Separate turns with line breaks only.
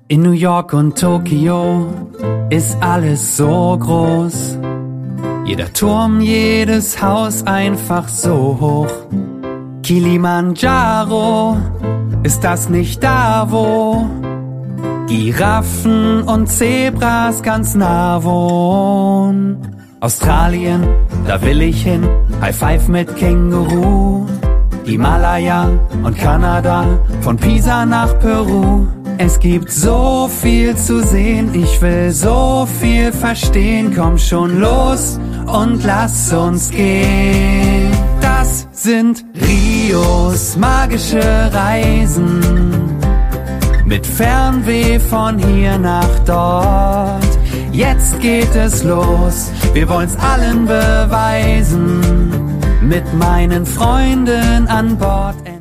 In New York und Tokio ist alles so groß. Jeder Turm, jedes Haus einfach so hoch. Kilimanjaro, ist das nicht da, wo Giraffen und Zebras ganz nah wohnen? Australien, da will ich hin, High Five mit Känguru. Himalaya und Kanada, von Pisa nach Peru. Es gibt so viel zu sehen, ich will so viel verstehen. Komm schon los und lass uns gehen. Das sind Rios magische Reisen, mit Fernweh von hier nach dort. Jetzt geht es los, wir wollen's allen beweisen, mit meinen Freunden an Bord.